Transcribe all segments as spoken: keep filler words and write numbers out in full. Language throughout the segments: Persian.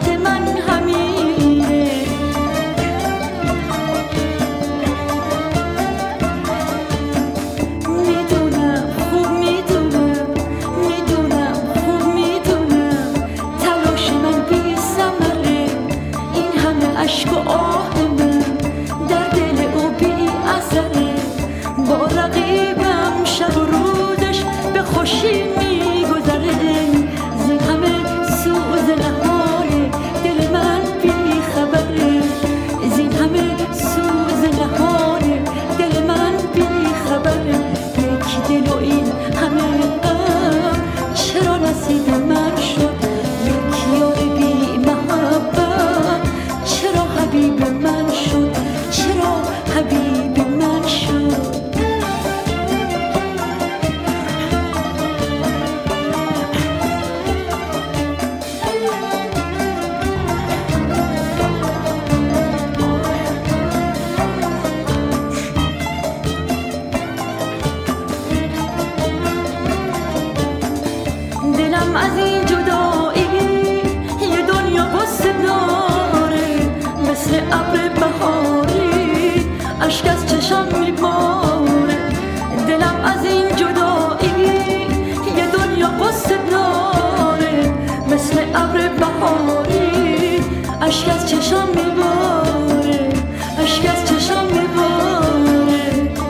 وقت من همینه. میدونم خوب میدونم میدونم خوب میدونم تلاش من بی ثمره، این همه اشک و آه من در دل او بی اثره. با رقیبم شب و روزش به خوشی میگذره، زین همه سوز نهان دل من بی خبره، زین همه سوز نهان دل من بی خبره. یک دل و این همه غم چرا نصیب من شد، یک یار بی محبت چرا حبیب من شد، چرا حبیب من شد. دلم از این جدایی یه دنیا غصه داره، مثل ابر بهاری اشک از چشم میباره. دلم از این جدایی یه دنیا غصه داره، مثل ابر بهاری اشک از چشم میباره، اشک از چشم میباره.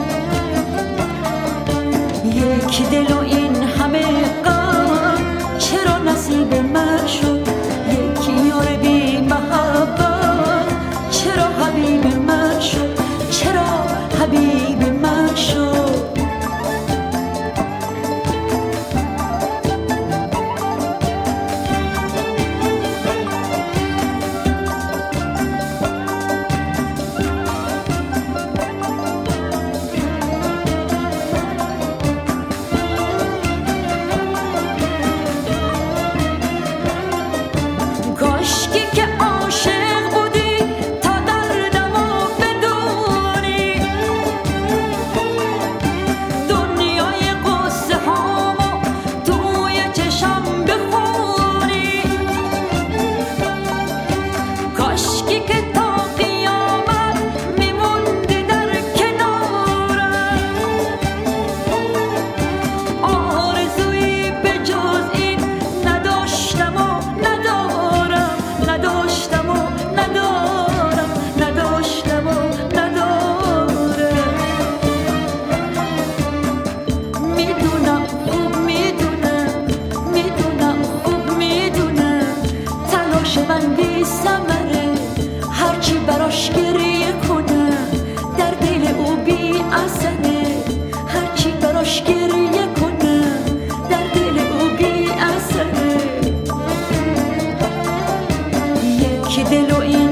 یک دل و این همه غم چرا نصیب من شد، یک یار بی محبت چرا حبیب من شد، چرا حبیب من شد. کاشکی که عاشق بودی تا دردمو بدونی، دنیای قصه هامو توی چشم بخونی. کاشکی که تا قیامت میموندی در کنارم، آرزویی به جز این نداشتم و ندارم، نداشتم و ندارم، نداشتم و ندارم. میدونم خوب میدونم میدونم خوب میدونم تلاش من بی ثمره، هرچی براش گریه کنم در دل او بی اثره، هرچی براش گریه کنم در دل او بی اثره. یک دل و این